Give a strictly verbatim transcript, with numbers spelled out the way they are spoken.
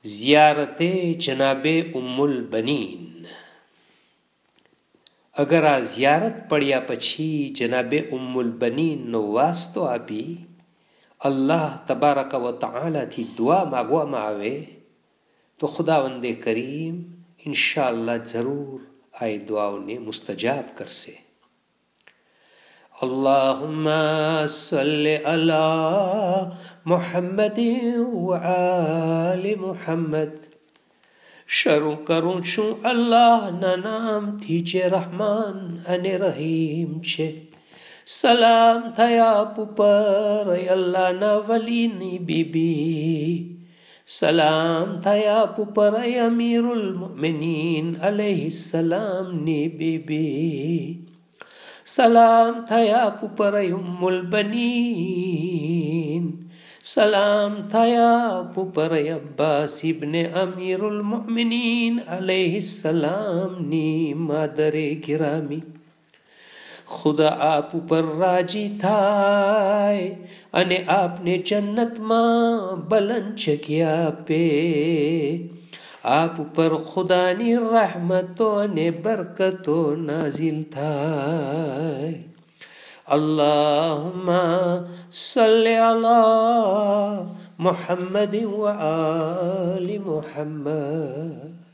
ज़ियारत जनाबे उम्मुल बनीन। अगर आ ज़ियारत पड़्या पछी जनाबे उम्मुल बनीन नो वास्तो आपी अल्लाह तबारक व तआला थी दुआ मागवामां आवे तो खुदावंदे करीम इंशाअल्लाह जरूर आए दुआओने मुस्तजाब करसे। अल्लाहुम्मा सल्लि अला मुहम्मदिन व आलि मुहम्मद। शरू करूं छू अल्लाह ना नाम थी चे रहमान अने रहीम छे। सलाम थया पुपर अल्लाह ना वली नी बीबी। सलाम थया पुपर अमीरुल मोमिनीन अलैहिस्सलाम नी बीबी। सलाम थया पुपर उम्मुल बनीन। सलाम थया पुपर अब्बास इब्ने अमीरुल मोमिनीन अलैहिस्सलाम नी मादरे गिरामी। खुदा आप पर राजी थाय अने आपने जन्नत मां बलंद जग्या पे। आप पर खुदानी रहमतो ने बरकतो नाजिल थाय। अल्लाहुम्मा सल्लि अला मुहम्मदिन व आलि मुहम्मद।